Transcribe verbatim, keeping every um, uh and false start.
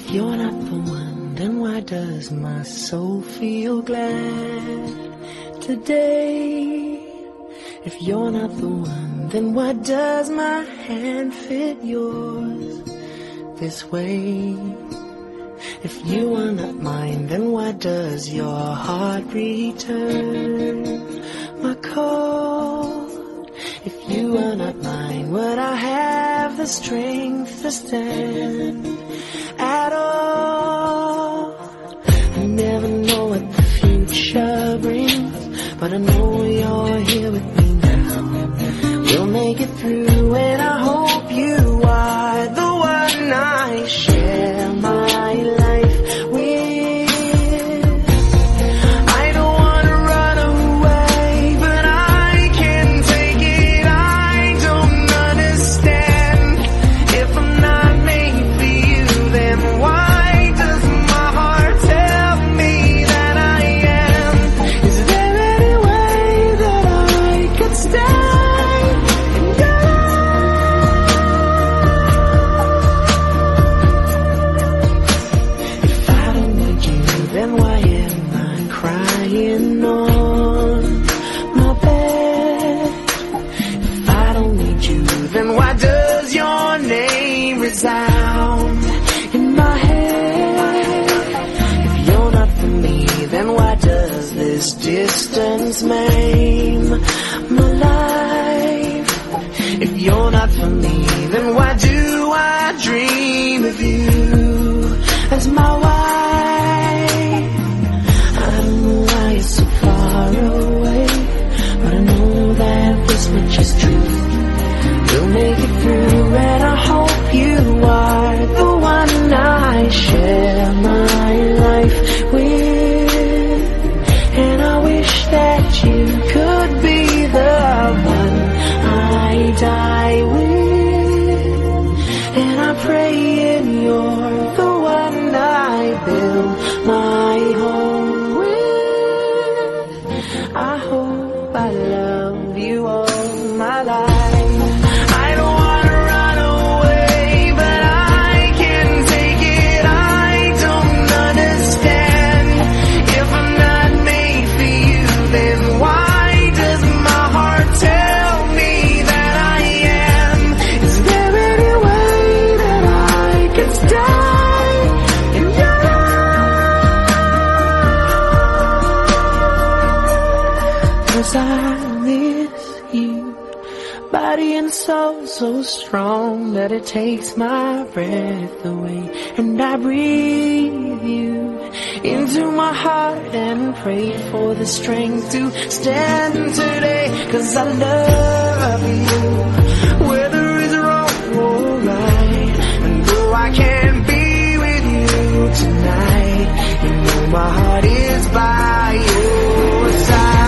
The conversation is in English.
If you're not the one, then why does my soul feel glad today? If you're not the one, then why does my hand fit yours this way? If you are not mine, then why does your heart return my call? If you are not mine, would I have the strength to stand at all? I never know what the future brings, but I know you're here with me now. We'll make it through, and I hope you are the one I share my life with. I don't want to run away, but I can't take it. I don't understand. If I'm not made for you, then why does my heart tell me that I am? Is there any way that I could stay? Then why am I crying on my bed? If I don't need you, then why does your name resound in my head? If you're not for me, then why does this distance maim my life? If you're not for me, then why do I dream of you as my wife? So far away, but I know that this much is true. We'll make it through, and I hope you are the one I share my life with. And I wish that you could be the one I die with. And I pray and you're the one I build my home with. I hope I love you all my life. I don't want to run away, but I can't take it. I don't understand. If I'm not made for you, then why does my heart tell me that I am? Is there any way that I can stay in your life? 'Cause I miss you, body and soul so strong that it takes my breath away. And I breathe you into my heart and pray for the strength to stand today. 'Cause I love you, whether it's wrong or right. And though I can't be with you tonight, you know my heart is by your side.